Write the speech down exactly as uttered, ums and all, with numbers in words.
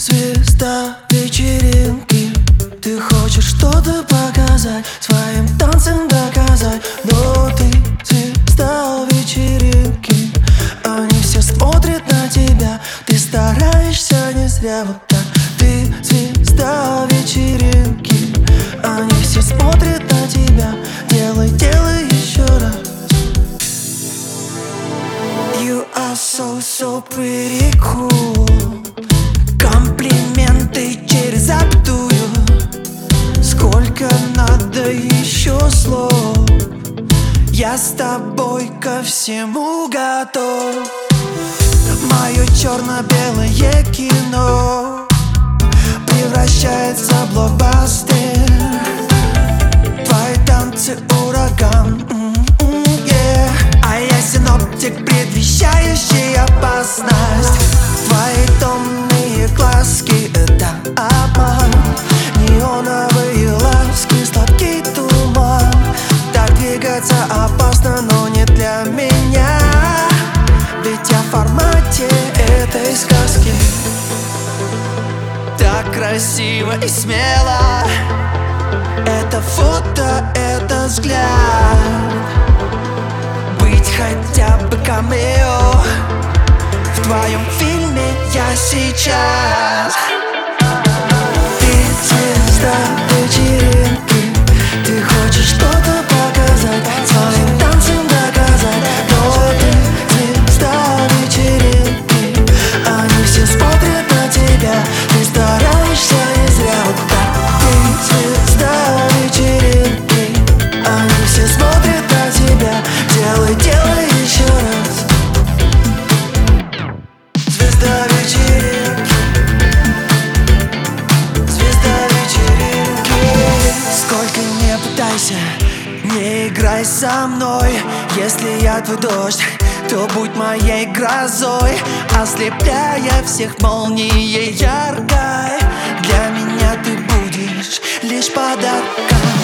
звезда вечеринки. Ты хочешь что-то показать, своим танцем доказать. Но ты звезда вечеринки. Они все смотрят на тебя, ты стараешься не зря. Вот так. Ты звезда вечеринки. Они все смотрят на тебя. Делай, делай еще раз. You are so, so pretty cool. Комплименты через запятую. Сколько надо еще слов? Я с тобой ко всему готов. Мое черно-белое кино превращается в блокбастер. Твои танцы ураган, м-м, yeah. А я синоптик, предвещающий опасность. Твои томные глазки — это обман. Неоновые ласки, сладкий туман. Так двигаться опасно, но не для меня. Ведь я в формате этой сказки. Так красиво и смело. Это фото, это взгляд. Быть хотя бы камео в твоем фильме я сейчас. Ты звезда вечеринки. Ты хочешь что-то показать, своим танцем доказать. Но ты звезда вечеринки. Они все смотрят на тебя, ты стараешься не зря. Вот так. Ты звезда вечеринки. Они все смотрят на тебя. Делай, делай еще раз. Звезда вечеринки. Звезда вечеринки. Сколько не пытайся, не играй со мной. Если я твой дождь, то будь моей грозой, ослепляя всех молнией яркой. Для меня ты будешь лишь подарком.